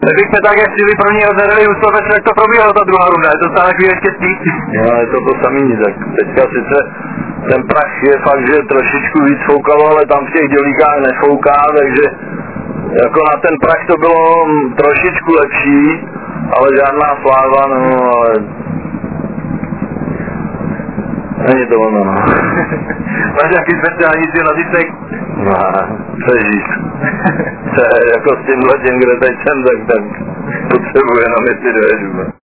Kdybyste také chtěli pro něj odhradili ústupec, jak to probíhalo ta druhá runda, je to stále takový ještě stýk. Jo, je to samý, tak teďka sice ten prach je fakt, že trošičku víc foukalo, ale tam v těch dělíkách nefouká, takže jako na ten prach to bylo trošičku lepší, ale žádná sláva, no, ale není to ono, no. Máš nějaký speciální cíl na zítřek? No, přežít. Jako s tímhletím, kde teď jsem, tak potřebuje na mě ty dojedu.